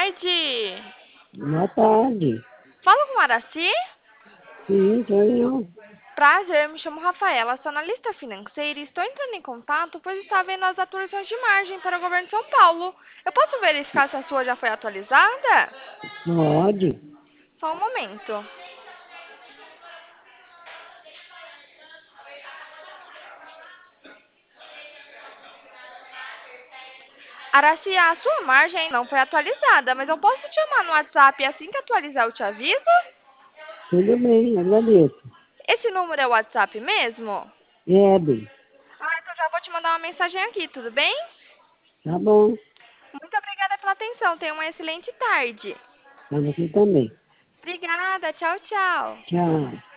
tarde. Boa tarde. Fala com a Araci? Sim, sou eu. Prazer, eu me chamo Rafaela, sou analista financeira e estou entrando em contato pois está vendo as atualizações de margem para o governo de São Paulo. Eu posso verificar se a sua já foi atualizada? Pode. Só um momento. Araci, a sua margem não foi atualizada, mas eu posso te chamar no WhatsApp e assim que atualizar eu te aviso? Tudo bem, agradeço. Esse número é o WhatsApp mesmo? É, bem. Ah, então já vou te mandar uma mensagem aqui, tudo bem? Tá bom. Muito obrigada pela atenção, tenha uma excelente tarde. Pra você também. Obrigada, tchau, tchau. Tchau.